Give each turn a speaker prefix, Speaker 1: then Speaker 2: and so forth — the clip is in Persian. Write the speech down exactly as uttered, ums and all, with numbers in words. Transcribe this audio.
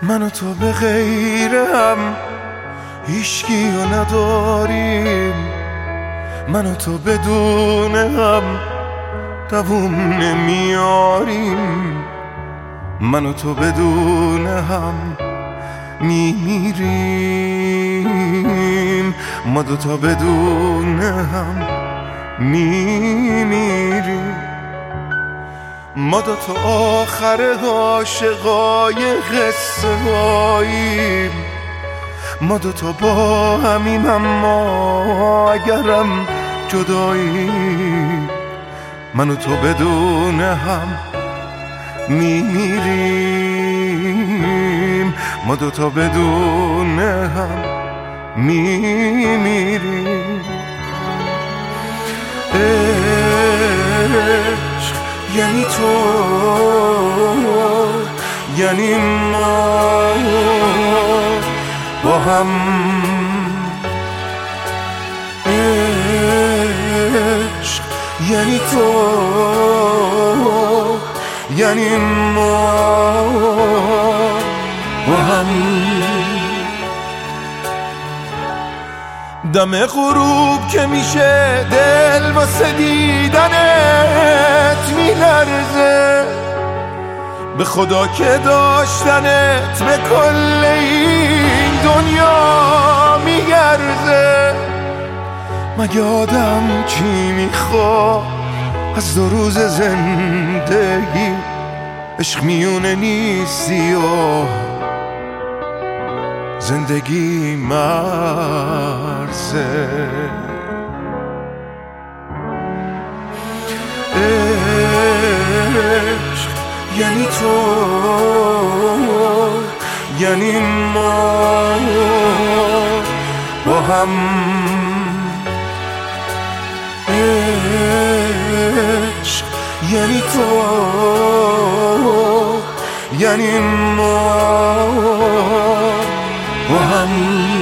Speaker 1: من و تو به غیر هم هیچکیو نداریم، من و تو بدون هم دووم نمیاریم، من و تو بدون هم میمیریم، ما دوتا بدون هم میمیریم، ما دوتا آخر عاشقای قصه هاییم، ما دوتا با همیم اما اگرم جداییم، من و تو بدون هم میمیریم، ما دوتا بدون هم میمیریم. عشق یعنی تو، یعنی ما با هم، عشق یعنی تو، یعنی ما با هم. دم غروب که میشه دل واسه دیدنت میلرزه، به خدا که داشتنت به کل این دنیا میگرزه. مگه آدم چی میخواد از دو روز زندگی؟ عشق میونه نیستی و زندگی مرزه. عشق یعنی تو، یعنی ما با هم، عشق یعنی تو، یعنی ما با هم.